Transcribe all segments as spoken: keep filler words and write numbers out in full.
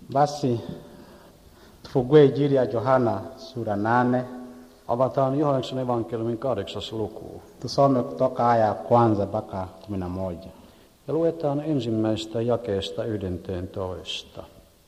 Basi tufungue Injili ya Yohana sura nane. Avataan Johanneksen evankeliumin kahdeksas luku. Tusome kutoka aya ya kwanza mpaka kumi na moja. Ja luetaan ensimmäistä jakeesta yhdentoista.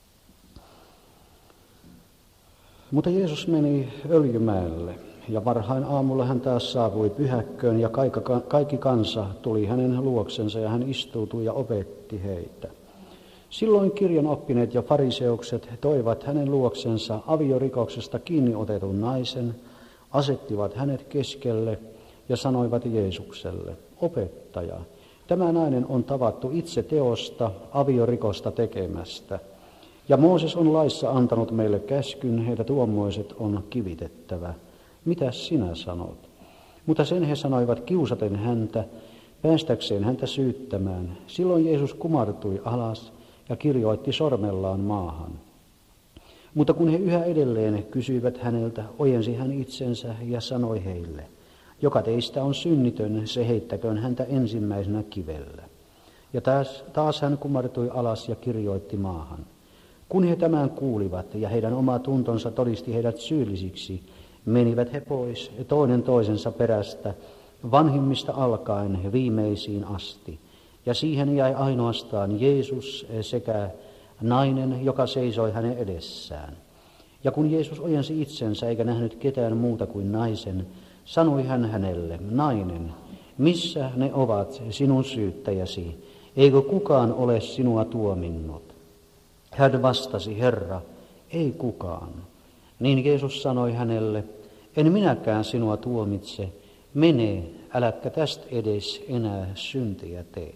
Mutta Jeesus meni Öljymäelle, ja varhain aamulla hän taas saapui pyhäkköön, ja kaikki kansa tuli hänen luoksensa, ja hän istuutui ja opetti heitä. Silloin kirjan oppineet ja fariseukset toivat hänen luoksensa aviorikoksesta kiinni otetun naisen, asettivat hänet keskelle ja sanoivat Jeesukselle: Opettaja, tämä nainen on tavattu itse teosta aviorikosta tekemästä. Ja Mooses on laissa antanut meille käskyn, heitä tuommoiset on kivitettävä. Mitäs sinä sanot? Mutta sen he sanoivat kiusaten häntä, päästäkseen häntä syyttämään. Silloin Jeesus kumartui alas ja kirjoitti sormellaan maahan. Mutta kun he yhä edelleen kysyivät häneltä, ojensi hän itsensä ja sanoi heille: Joka teistä on synnitön, se heittäköön häntä ensimmäisenä kivellä. Ja taas, taas hän kumartui alas ja kirjoitti maahan. Kun he tämän kuulivat ja heidän oma tuntonsa todisti heidät syyllisiksi, menivät he pois toinen toisensa perästä, vanhimmista alkaen viimeisiin asti. Ja siihen jäi ainoastaan Jeesus sekä nainen, joka seisoi hänen edessään. Ja kun Jeesus ojensi itsensä eikä nähnyt ketään muuta kuin naisen, sanoi hän hänelle: Nainen, missä ne ovat sinun syyttäjäsi? Eikö kukaan ole sinua tuominnut? Hän vastasi: Herra, ei kukaan. Niin Jeesus sanoi hänelle: En minäkään sinua tuomitse. Mene, äläkä tästä edes enää syntiä tee.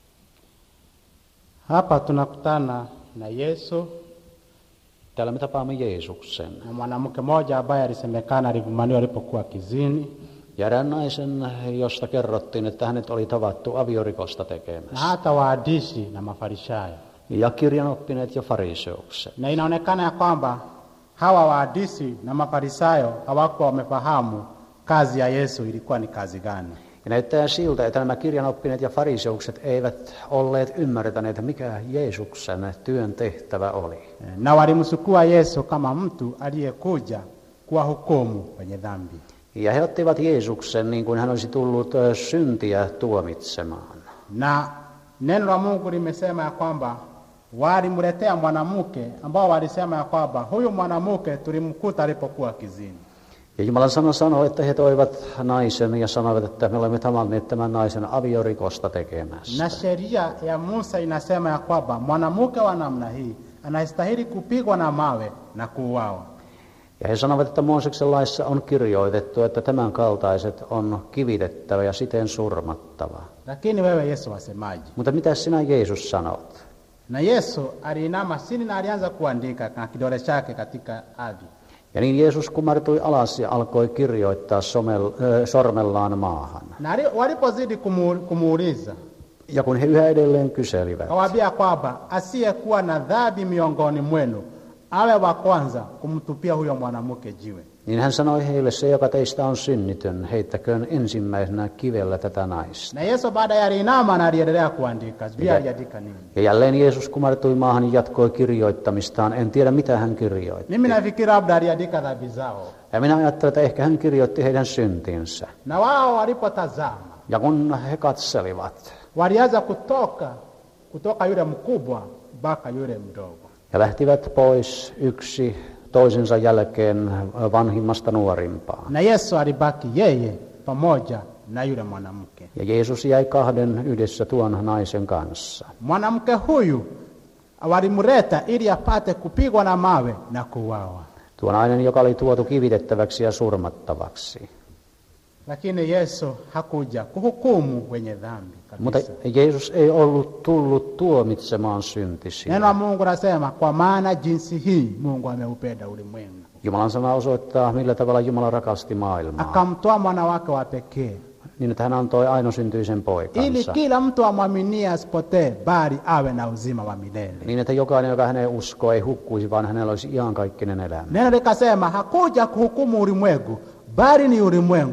Hapa tunakutana na Yesu Täällä me tapaamme Jeesuksen. na mwanamke mmoja ambaye alisemekana alivumaniwa alipokuwa kizini. Ja erään naisen, josta kerrottiin, että hänet oli tavattu aviorikosta Na tekemässä. hata waandishi na mafarisayo. Ja kirjanoppineet ja fariseukset. Na inaonekana ya kwamba hawa waandishi na mafarisayo hawakuwa wamefahamu kazi ya Yesu ilikuwa ni kazi gani. Ja näyttää siltä, että nämä kirjanoppineet ja fariseukset eivät olleet ymmärtäneet, mikä Jeesuksen työn tehtävä oli. Na walimsukua Yesu kama mtu aliyekuja kuwahukumu wenye dhambi. Ja he ottivat Jeesuksen niin kuin hän olisi tullut syntiä tuomitsemaan. Na neno la Mungu limesema ya kwamba walimletea mwanamke ambao walisema ya kwamba huyu mwanamke tulimkuta alipokuwa kizini. Ja Jumalan sana sanoo, että he toivat naisen ja sanoivat, että me olemme tavanneet tämän naisen aviorikosta tekemässä. Na sheria ya Musa inasema ya kwamba mwanamke wa namna hii anastahili kupigwa na mawe na kuuawa. Ja he sanovat, että Mooseksen laissa on kirjoitettu, että tämän kaltaiset on kivitettävä ja siten surmattava. Lakini wewe Yesu wasemaje? Mutta mitä sinä Jeesus sanot? Na Yesu aliinama chini na alianza kuandika na kidole chake katika ardhi. Ja niin Jeesus kumartui alas ja alkoi kirjoittaa somel, äh, sormellaan maahan. Na walipozidi kumuuliza, Ja kun he yhä edelleen kyselivät, akawaambia kwamba asiyekuwa na dhambi miongoni mwenu awe wa kwanza kumtupia huyo mwanamke jiwe. niin hän sanoi heille: Se, joka teistä on synnitön, heittäköön ensimmäisenä kivellä tätä naista. Na Yesu baada ya aliinama na aliendelea kuandika. Biblia aliandika nini? Ja jälleen Jeesus kumartui maahan ja jatkoi kirjoittamistaan. En tiedä, mitä hän kirjoitti. Mimi nafikiri labda aliandika dhambi zao. Ja minä ajattelen, että ehkä hän kirjoitti heidän syntinsä. Na wao walipotazama, Ja kun he katselivat walianza kutoka kutoka yule mkubwa mpaka yule mdogo. ja lähtivät pois yksi toisensa jälkeen vanhimmasta nuorimpaan. Na Yesu alibaki yeye pamoja na yule mwanamke. Ja Jeesus jäi kahden yhdessä tuon naisen kanssa. Mwanamke huyu walimleta ili apate kupigwa na mawe na kuuawa. Tuo nainen, joka oli tuotu kivitettäväksi ja surmattavaksi. Lakini Yesu hakuja kuhukumu wenye dhambi kabisa. Mutta Jeesus ei ollut tullut tuomitsemaan syntisiä. Neno la Mungu nasema kwa maana jinsi hii Mungu ameupenda ulimwengu. Jumalan sana osoittaa, millä tavalla Jumala rakasti maailmaa. Akamtoa mwana wake wa pekee. Niin, että hän antoi ainosyntyisen Ili poikansa. kila mtu amwaminie asipotee bali awe na uzima wa milele. Niin, että jokainen, joka häneen uskoo, ei hukkuisi, vaan hänellä olisi iankaikkinen elämä. Neno likasema hakuja kuhukumu ulimwengu bali ni ulimwengu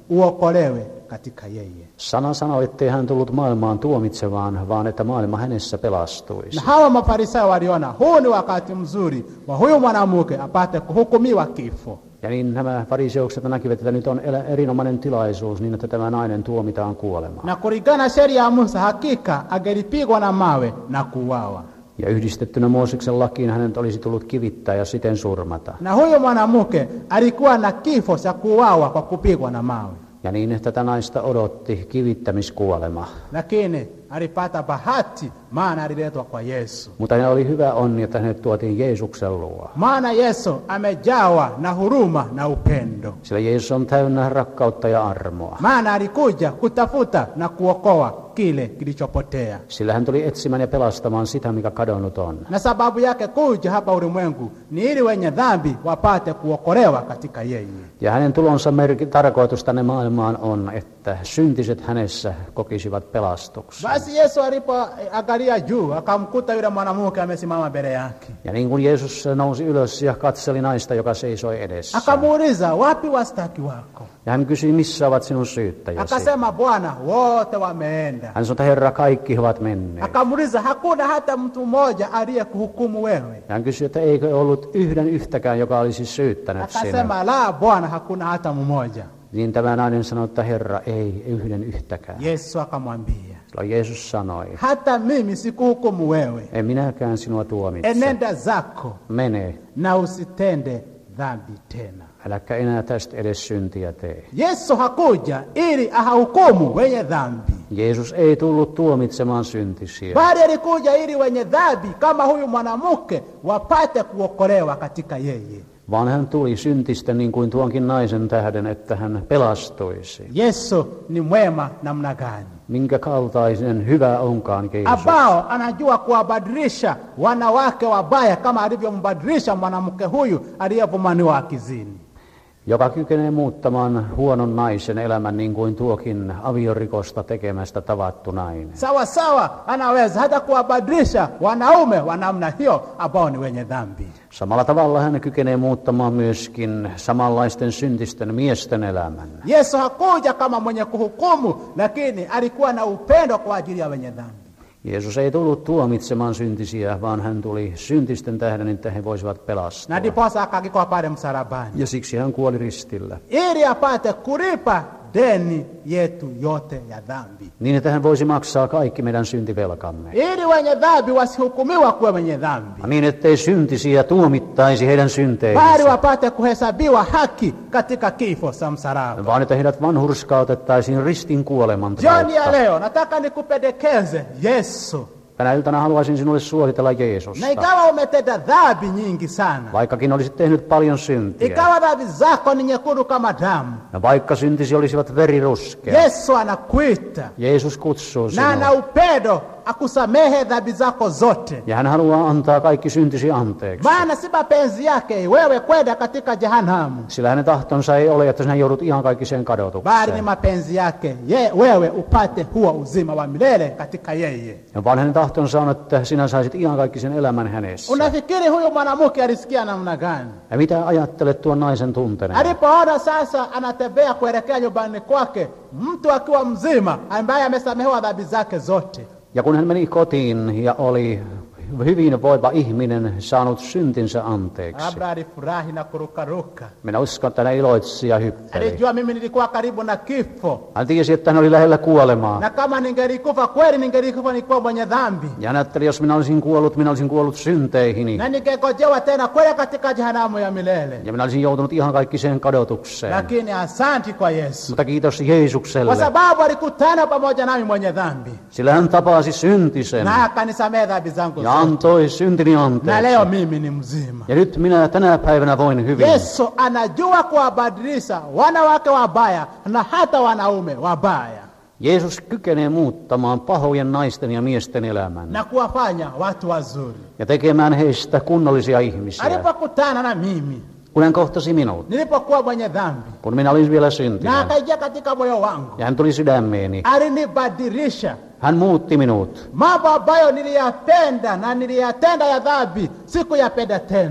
uokolewe katika yeye. Sana sanoi, ettei hän tullut maailmaan tuomitsemaan, vaan että maailma hänessä pelastuisi. Na hawa mafarisayo waliona huu ni wakati mzuri wa huyu mwanamke apate kuhukumiwa kifo. Ja niin nämä fariseukset näkivät, että nyt on erinomainen tilaisuus niin, että tämä nainen tuomitaan kuolemaan. Na kulingana sheria ya Musa hakika angelipigwa na mawe na kuuawa. Ja yhdistettynä Mooseksen lakiin hänet olisi tullut kivittää ja siten surmata. Na huyo mwanamke alikuwa na kifo cha kuuawa kwa kupigwa na mawe. Ja niin tätä naista odotti kivittämiskuolema. Lakini alipata bahati, maana aliletwa kwa Yesu. Mutta hän oli hyvä onni, että hänet tuotiin Jeesuksen luo. Maana Yesu amejawa na huruma na upendo. Sillä Jeesus on täynnä rakkautta ja armoa. Maana alikuja kutafuta na kuokoa kile kilichopotea. Sillä hän tuli etsimään ja pelastamaan sitä, mikä kadonnut on. Na sababu yake kuja hapa ulimwengu ni ili wenye dhambi wapate kuokolewa katika yeye. Ja hänen tulonsa merki, tarkoitus tänne maailmaan on, että syntiset hänessä kokisivat pelastuksen. Basi Yesu alipoangalia juu akamkuta yule mwanamke amesimama mbele yake. Ja niin kuin Jeesus nousi ylös ja katseli naista, joka seisoi edessä. Akamuuliza, wapi wastaki wako? Ja hän kysyi, missä ovat sinun syyttäjäsi? Akasema, Bwana, wote wameenda. Hän sanoi, että Herra, kaikki ovat menneet. Akamuuliza, hakuna hata mtu mmoja aliyekuhukumu wewe? Ja hän kysyi, että eikö ollut yhden yhtäkään, joka olisi syyttänyt Akasema, sinua? la Bwana, hakuna hata mmoja. Niin tämä nainen sanoi, että Herra, ei yhden yhtäkään. Yesu akamwambia, silloin Jeesus sanoi, hata mimi sikuhukumu wewe. en minäkään sinua tuomitse. Enenda zako Mene, na usitende dhambi tena. äläkä enää tästä edes syntiä tee. Yesu hakuja ili ahahukumu wenye dhambi. Jeesus ei tullut tuomitsemaan syntisiä, Bali alikuja ili wenye dhambi kama huyu mwanamke wapate kuokolewa katika yeye. vaan hän tuli syntistä niin kuin tuonkin naisen tähden, että hän pelastuisi. Yesu ni mwema namna gani? Minkä kaltaisen hyvä onkaan Jeesus, Ambao anajua kuwabadilisha wanawake wabaya kama alivyombadilisha mwanamke huyu aliyevumaniwa akizini. joka kykenee muuttamaan huonon naisen elämän niin kuin tuokin aviorikosta tekemästä tavattu nainen. Sawa sawa anaweza hata kuwabadilisha wanaume wa namna hiyo ambao ni wenye dhambi. Samalla tavalla hän kykenee muuttamaan myöskin samanlaisten syntisten miesten elämän. Yesu hakuja kama mwenye kuhukumu, lakini alikuwa na upendo kwa ajili ya wenye dhambi. Jeesus ei tullut tuomitsemaan syntisiä, vaan hän tuli syntisten tähden, että he voisivat pelastua. Na ndiposa akagikwa pale msalabani. Ja siksi hän kuoli ristillä. Ili apate kulipa deni yetu yote ya dhambi. Niin, että hän voisi maksaa kaikki meidän syntivelkamme. Ili wenye dhambi wasihukumiwa kuwa wenye dhambi. Niin, ettei syntisiä tuomittaisi heidän Bali synteihinsä, wapate kuhesabiwa haki katika kifo sa msalaba. vaan että heidät vanhurskautettaisiin ristin kuoleman Jioni ya kautta. leo nataka nikupendekeze Yesu. Tänä iltana haluaisin sinulle suositella Jeesusta. Na ikawa umetenda dhambi nyingi sana, Vaikkakin olisit tehnyt paljon syntiä, ikawa dhambi zako ni nyekundu kama damu, ja vaikka syntisi olisivat veriruskea, Yesu anakuita Jeesus kutsuu na ana sinua. upendo akusamehe dhambi zako zote. Ja hän haluaa antaa kaikki syntisi anteeksi. Maana si mapenzi yake wewe kwenda katika jehanamu, Sillä hänen tahtonsa ei ole, että sinä joudut ihan kaikkiseen bali ni kadotukseen, mapenzi yake ye, wewe upate huo uzima wa milele katika yeye. ja vaan hänen tahtonsa on, että sinä saisit ihan kaikkisen elämän hänessä. Unafikiri huyu mwanamke alisikia namna gani? Ja mitä ajattelet tuon naisen tuntenevan? Alipoona sasa anatembea kuelekea nyumbani kwake mtu akiwa mzima ambaye amesamehewa dhambi zake zote. Ja kun hän meni kotiin ja oli hyvinvoiva ihminen, saanut syntinsä anteeksi, Labda alifurahi na kurukaruka. minä uskon, että hän iloitsi ja hyppeli. Alijua mimi nilikuwa karibu na kifo, Hän tiesi, että hän oli lähellä kuolemaa. na kama ningelikufa kweli, ningelikufa nikiwa mwenye dhambi, Ja hän ajatteli, jos minä olisin kuollut, minä olisin kuollut synteihini. na ningegojewa tena kweli katika jehanamu ya milele. Ja minä olisin joutunut ihan kaikkiseen kadotukseen. Lakini asanti kwa Yesu, Mutta kiitos kwa Jeesukselle, sababu alikutana pamoja nami mwenye dhambi sillä hän tapasi syntisen na akanisamehe dhambi zangu ja zote, antoi syntini na leo anteeksi. mimi ni mzima. Ja nyt minä tänä päivänä voin hyvin. Yesu anajua kuwabadilisha wanawake wabaya na hata wanaume wabaya Jeesus kykenee muuttamaan pahojen naisten ja miesten elämän na kuwafanya watu wazuri. ja tekemään heistä kunnollisia ihmisiä. Alipokutana na mimi Kun hän kohtasi minut, nilipokuwa mwenye dhambi kun minä olin vielä na syntinen, akaingia katika moyo wangu, ja hän tuli sydämeeni, alinibadilisha. hän muutti minut. Mambo ambayo niliyapenda na niliyatenda ya dhambi sikuyapenda tena,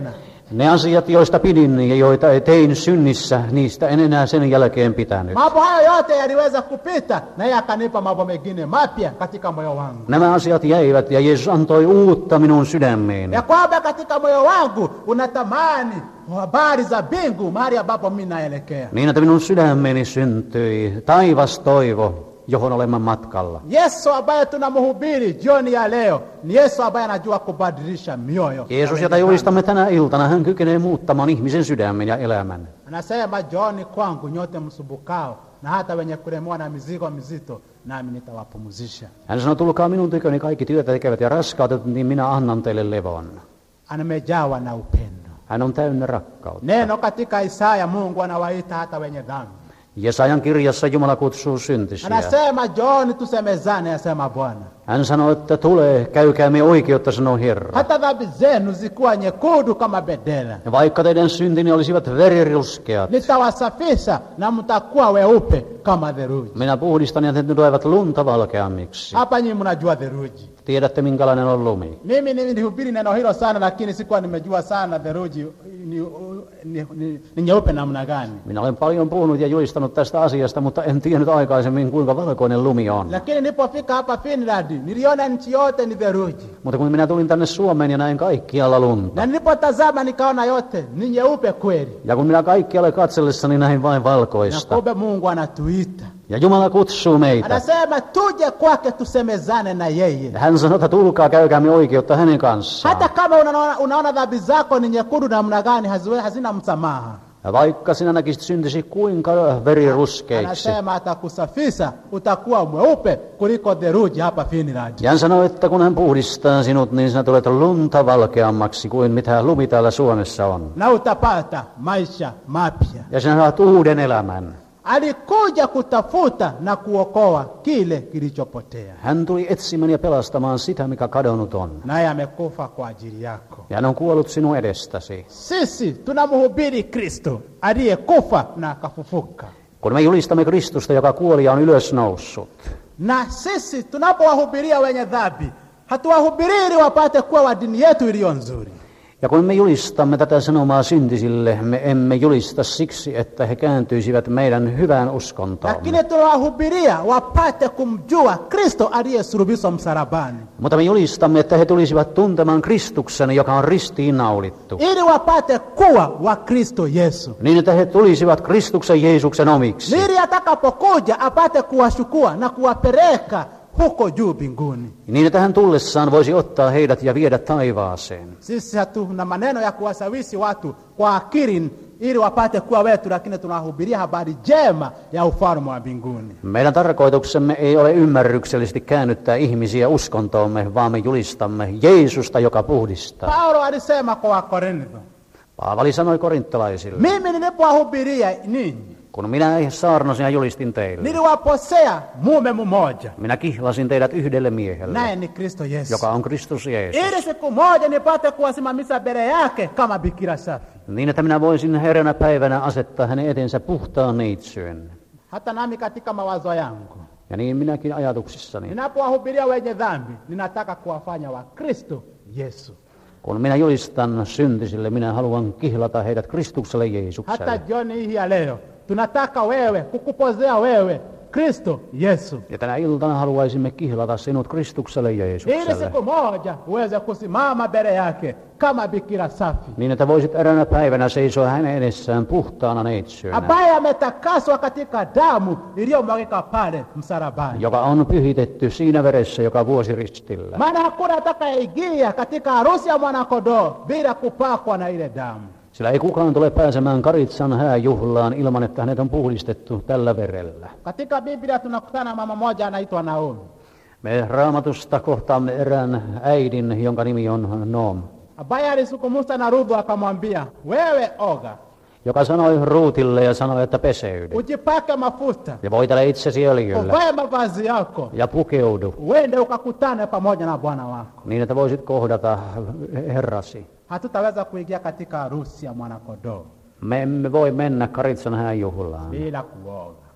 Ne asiat, joista pidin ja joita tein synnissä, niistä en enää sen jälkeen pitänyt. Mambo hayo yote yaliweza kupita na yeye akanipa mambo mengine mapya katika moyo wangu. Nämä asiat jäivät ja Jeesus antoi uutta minun sydämeeni. Ya kwamba katika moyo wangu unatamani habari za mbingu mahali ambapo mimi naelekea. Niin, että minun sydämeeni syntyi taivas toivo, johon olemme matkalla. Yesu ambaye tunamhubiri jioni ya leo ni Yesu ambaye anajua kubadilisha mioyo. Jeesus, jota julistamme tänä iltana, hän kykenee muuttamaan ihmisen sydämen ja elämän. Anasema Johni kwangu nyote msumbukao na hata wenye kulemewa na mizigo mizito, nami nitawapumzisha. Hän sanoi, tulkaa minun tyköni kaikki työtä tekevät ja raskautetut, niin minä annan teille levon. Amejawa na upendo. Hän on täynnä rakkautta. Neno katika Isaya Mungu anawaita hata wenye dhambi. Jesajan kirjassa Jumala kutsuu syntisiä. Anasema John tusemezane, asema Bwana. Hän sanoi, että tulee, käykäämme oikeutta, sanoo Herra. Hata dhambi zenu zikuwa nyekundu kama bendera. Ja vaikka teidän syntini olisivat veriruskeat, nitawasafisha na mtakuwa weupe kama theluji. minä puhdistan ja te tulevat lunta valkeammiksi. Hapa nyinyi mnajua theluji. Tiedätte, minkälainen on lumi. Mimi nilihubiri neno hilo sana, lakini sikuwa nimejua sana theluji ni, ni, ni, ni nyeupe namna gani. Minä olen paljon puhunut ja julistanut tästä asiasta, mutta en tiennyt aikaisemmin, kuinka valkoinen lumi on. Lakini nilipofika hapa Finland, niliona nchi yote ni theluji. Mutta kun minä tulin tänne Suomeen ja näin kaikkialla lunta. Na nilipotazama nikaona yote ni nyeupe kweli. Ja kun minä kaikkialle katsellessani näin vain valkoista. Na kumbe Mungu anatuita. Ja Jumala kutsuu meitä. Anasema tuje kwake tusemezane na yeye. Ja hän sanoo, että tulkaa, käykäämme oikeutta hänen kanssaan. Hata kama unaona, unaona dhambi zako ni nyekundu namna gani, hazina msamaha. Ja vaikka sinä näkisit syntisi kuinka veriruskeiksi. Anasema atakusafisha, utakuwa mweupe kuliko theluji hapa Finland. Ja hän sanoi, että kun hän puhdistaa sinut, niin sinä tulet lunta valkeammaksi kuin mitä lumi täällä Suomessa on. Na utapata maisha mapya. Ja sinä saat uuden elämän. Alikuja kutafuta na kuokoa kile kilichopotea. Hän tuli etsimään ja pelastamaan sitä, mikä kadonnut on. Naye amekufa kwa ajili yako. Ja hän on kuollut sinun edestäsi. Sisi tunamhubiri Kristo aliyekufa na akafufuka. Kun me julistamme Kristusta, joka kuoli ja on ylösnoussut. Na sisi tunapowahubiria wenye dhambi, hatuwahubiri wapate kuwa wa dini yetu iliyo nzuri. Ja kun me julistamme tätä sanomaa syntisille, me emme julista siksi, että he kääntyisivät meidän hyvään uskontoomme. Lakini tunawahubiria wapate kumjua Kristo aliyesulubishwa msalabani. Mutta me julistamme, että he tulisivat tuntemaan Kristuksen, joka on ristiin naulittu. Ili wapate kuwa wa Kristo Yesu. Niin, että he tulisivat Kristuksen Jeesuksen omiksi. Ili atakapokuja apate kuwachukua na kuwapeleka huko juu mbinguni. Niin, että hän tullessaan voisi ottaa heidät ja viedä taivaaseen. Sisi hatuna maneno ya kuwasawishi watu kwa akili ili wapate kuwa wetu, lakini tunahubiria habari njema ya ufalme wa mbinguni. Meidän tarkoituksemme ei ole ymmärryksellisesti käännyttää ihmisiä uskontoomme, vaan me julistamme Jeesusta, joka puhdistaa. Paulo alisema kwa Wakorintho. Paavali sanoi korintolaisille. Mimi nilipowahubiria ninyi, kun minä saarnasin ja julistin teille, niliwaposea mume mmoja. Minä kihlasin teidät yhdelle miehelle, naye ni Kristo Yesu, joka on Kristus Jeesus. Ili siku moja nipate kuwasimamisha mbele yake kama bikira safi. Niin, että minä voisin eräänä päivänä asettaa hänen etensä puhtaan neitsyen. Hata nami katika mawazo yangu. Ja niin minäkin ajatuksissani. Ninapowahubiria wenye dhambi, ninataka kuwafanya wa Kristo Yesu. Kun minä julistan syntisille, minä haluan kihlata heidät Kristukselle Jeesukselle. Hata jioni hii ya leo, tunataka wewe, kukupozea wewe, Kristo Yesu. Ja tänä iltana haluaisimme kihlata sinut Kristukselle Jeesukselle. Ili siku moja uweze kusimama mbele yake kama bikira safi. Niin, että voisit eräänä päivänä seisoa hänen edessään puhtaana neitsyönä. Ambaye ametakaswa katika damu iliyomwagika pale msalabani. Joka on pyhitetty siinä veressä, joka vuosi ristillä. Maana hakuna atakayeingia katika harusi ya mwanakondoo bila kupakwa na ile damu. Sillä ei kukaan tule pääsemään Karitsan hääjuhlaan ilman, että hänet on puhdistettu tällä verellä. Katika Biblia tunakutana mama moja anaitwa Naomi. Me Raamatusta kohtaamme erään äidin, jonka nimi on Noom. Ambaye alisukumusta na Ruthu akamwambia, wewe oga. Joka sanoi Ruutille ja sanoi, että peseydy. Ujipake mafuta. Ja voitele itsesi öljyllä. Uvae mavazi yako. Ja pukeudu. Uende ukakutane pamoja na Bwana wako. Niin, että voisit kohdata Herrasi. Hatutaweza kuingia katika harusi ya mwanakondoo. Me emme voi mennä Karitsan hääjuhlaan bila kuoga.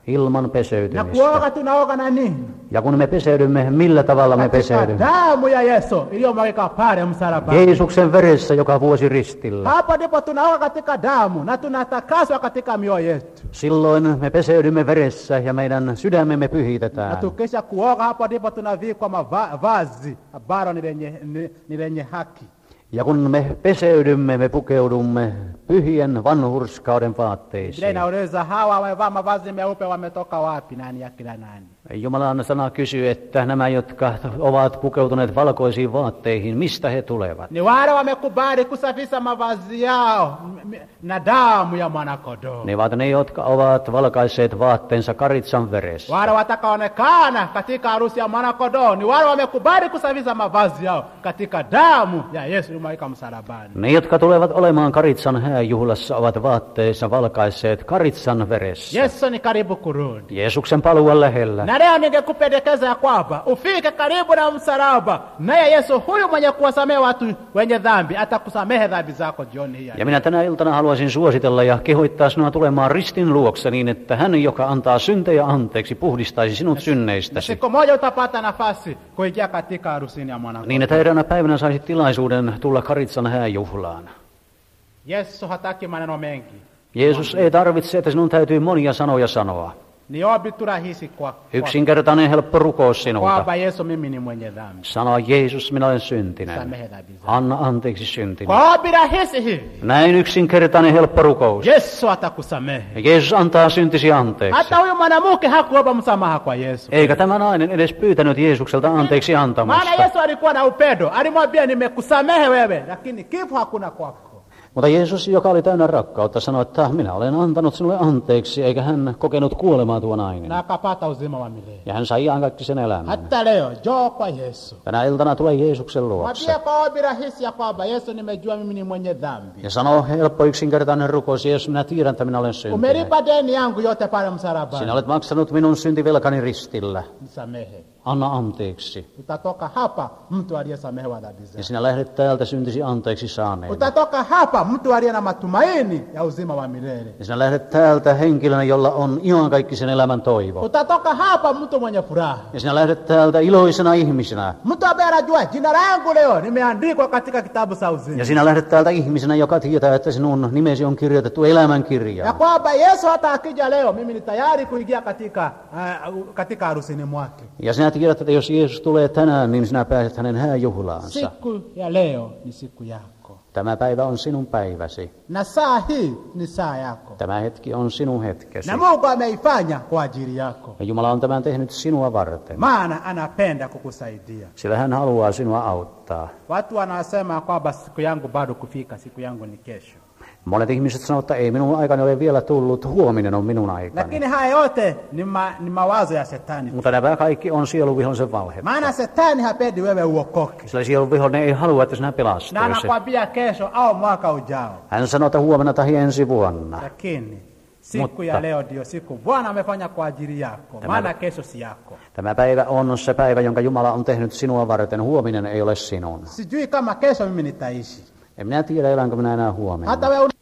ilman Na peseytymistä. kuoga tunaoga na nini? Ja kun me peseydymme, millä tavalla me Katika peseydymme? damu ya Yesu iliyomwagika pale msalabani. Jeesuksen veressä joka vuosi ristillä. Hapo ndipo tunaoga katika damu na tunatakaswa katika mioyo yetu. Silloin me peseydymme veressä ja meidän sydämemme Na pyhitetään. tukisha kuoga, hapo ndipo tunavikwa mavazi ambalo ni lenye, ni, ni lenye haki. Ja kun me peseydymme, me pukeudumme pyhien vanhurskauden Biblia vaatteisiin. inauliza hawa wamevaa mavazi meupe wametoka wapi, nani ja kila nani? Jumalan sana kysyy, että nämä, jotka ovat pukeutuneet valkoisiin vaatteihin, mistä he tulevat? Ni wale wamekubali kusafisha mavazi yao m- na damu ya mwanakondoo. Ne ovat ne, jotka ovat valkaisseet vaatteensa karitsan veressä. Wale watakaonekana katika harusi ya mwanakondoo ni wale wamekubali kusafisha mavazi yao katika damu ya Yesu iliyomwagika msalabani. Ne, jotka tulevat olemaan karitsan hääjuhlassa, ovat vaatteissa valkaisseet karitsan veressä. Yesu ni karibu kurudi. Jeesuksen paluu on lähellä. Na leo ningekupendekeza ya kwamba ufike karibu na msalaba, naye Yesu huyu mwenye kuwasamehe watu wenye dhambi atakusamehe dhambi zako jioni hii. Ja minä tänä iltana haluaisin suositella ja kehoittaa sinua tulemaan ristin luokse niin, että hän, joka antaa syntejä anteeksi, puhdistaisi sinut Na synneistäsi. siku moja utapata nafasi kuingia katika harusini ya mwanakondoo. Niin, että eräänä päivänä saisit tilaisuuden tulla karitsan hääjuhlaan. Yesu hataki maneno mengi. Jeesus ei tarvitse, että sinun täytyy monia sanoja sanoa. Ni ombi tu rahisi kwa, kwa, Yksinkertainen helppo rukous sinulta. kwamba Yesu mimi ni mwenye dhambi. Sanoa, Jeesus, minä olen syntinen. Samehe dhambi zangu. Anna anteeksi syntini. Kwa ombi rahisi hivi, Näin yksinkertainen helppo rukous. Yesu atakusamehe. Ja Jeesus antaa syntisi anteeksi. Hata huyu mwanamke hakuomba msamaha kwa Yesu. Eikä tämä nainen edes pyytänyt Jeesukselta anteeksi Maana antamusta. Yesu alikuwa na upendo. Alimwambia nimekusamehe wewe, lakini kifo hakuna kwako. Mutta Jeesus, joka oli täynnä rakkautta, sanoi, että minä olen antanut sinulle anteeksi, eikä hän kokenut kuolemaa tuo nainen. Na akapata uzima wa milele. Ja hän sai iankaikkisen elämän. Hata leo njoo kwa Yesu. Tänä iltana tulee Jeesuksen luokse. Mwambie kwa ombi rahisi ya kwamba Yesu, nimejua mimi ni mwenye dhambi. Ja sanoo helppo yksinkertainen rukous, Jeesus, minä tiedän, että minä olen syntinen. Umelipa deni yangu yote pale Sinä msalabani. olet maksanut minun syntivelkani ristillä. Nisamehe. Anna anteeksi. Utatoka hapa mtu aliyesamehewa dhambi Ja zake. sinä lähdet täältä syntisi anteeksi saaneena. Utatoka hapa mtu aliye na matumaini ya uzima wa milele. Ja sinä lähdet täältä henkilönä, jolla on iankaikkisen elämän toivo. Utatoka hapa mtu mwenye furaha. Ja sinä lähdet täältä iloisena ihmisenä. Mtu ambaye anajua jina langu leo nimeandikwa katika kitabu cha uzima. Ja sinä lähdet täältä ihmisenä, joka tietää, että sinun nimesi on kirjoitettu elämän Ya kirjaan. kwamba Yesu hata akija leo mimi ni tayari kuingia katika uh, katika harusini mwake. Ja sinä tiedät, että jos Jeesus tulee tänään, niin sinä pääset hänen hääjuhlaansa. Siku ya leo ni siku yako. Tämä päivä on sinun päiväsi. Na saa hii ni saa yako. Tämä hetki on sinun hetkesi. Na Mungu ameifanya kwa ajili yako. Ja Jumala on tämän tehnyt sinua varten. Maana anapenda kukusaidia. Sillä hän haluaa sinua auttaa. Watu wanasema kwamba siku yangu bado kufika, siku yangu ni kesho. Monet ihmiset sanovat, että ei minun aikani ole vielä tullut, huominen on minun aikani. Lakini haya yote ni, ma, ni mawazo ya shetani. Mutta nämä kaikki on sieluvihollisen valhe. Maana shetani hapendi wewe uokoke. Sillä sieluvihollinen ei halua, että sinä Na pelastuisi. anakwambia kesho au mwaka ujao. Hän sanoo, että huomenna tai ensi vuonna. Lakini siku Mutta- ya leo ndio siku Bwana amefanya kwa ajili yako. Tämä- Maana kesho si yako. Tämä päivä on se päivä, jonka Jumala on tehnyt sinua varten. Huominen ei ole sinun. Sijui kama kesho mimi nitaishi. En minä tiedä, elänkö minä enää huomenna. Hata wewe